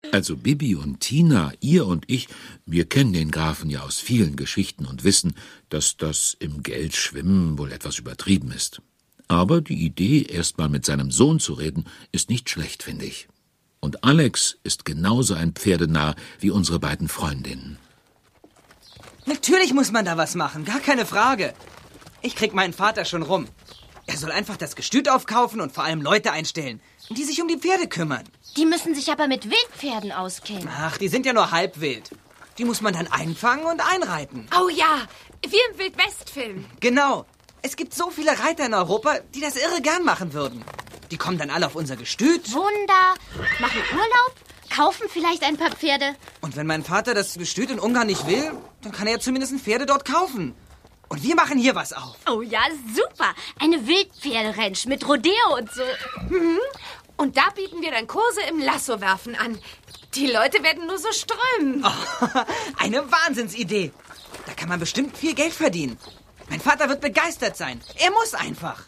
Also Bibi und Tina, ihr und ich, wir kennen den Grafen ja aus vielen Geschichten und wissen, dass das im Geld schwimmen wohl etwas übertrieben ist. Aber die Idee, erst mal mit seinem Sohn zu reden, ist nicht schlecht, finde ich. Und Alex ist genauso ein Pferdenarr wie unsere beiden Freundinnen. Natürlich muss man da was machen, gar keine Frage. Ich krieg meinen Vater schon rum. Er soll einfach das Gestüt aufkaufen und vor allem Leute einstellen, die sich um die Pferde kümmern. Die müssen sich aber mit Wildpferden auskennen. Ach, die sind ja nur halb wild. Die muss man dann einfangen und einreiten. Oh ja, wie im Wildwest-Film. Genau. Es gibt so viele Reiter in Europa, die das irre gern machen würden. Die kommen dann alle auf unser Gestüt. Wunder, machen Urlaub, kaufen vielleicht ein paar Pferde. Und wenn mein Vater das Gestüt in Ungarn nicht will, dann kann er ja zumindest Pferde dort kaufen. Und wir machen hier was auf. Oh ja, super. Eine Wildpferderanch mit Rodeo und so. Mhm. Und da bieten wir dann Kurse im Lassowerfen an. Die Leute werden nur so strömen. Oh, eine Wahnsinnsidee. Da kann man bestimmt viel Geld verdienen. Mein Vater wird begeistert sein. Er muss einfach.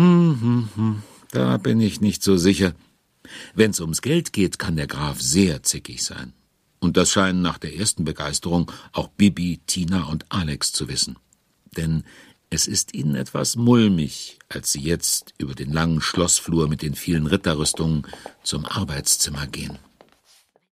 Da bin ich nicht so sicher. Wenn's ums Geld geht, kann der Graf sehr zickig sein. Und das scheinen nach der ersten Begeisterung auch Bibi, Tina und Alex zu wissen. Denn es ist ihnen etwas mulmig, als sie jetzt über den langen Schlossflur mit den vielen Ritterrüstungen zum Arbeitszimmer gehen.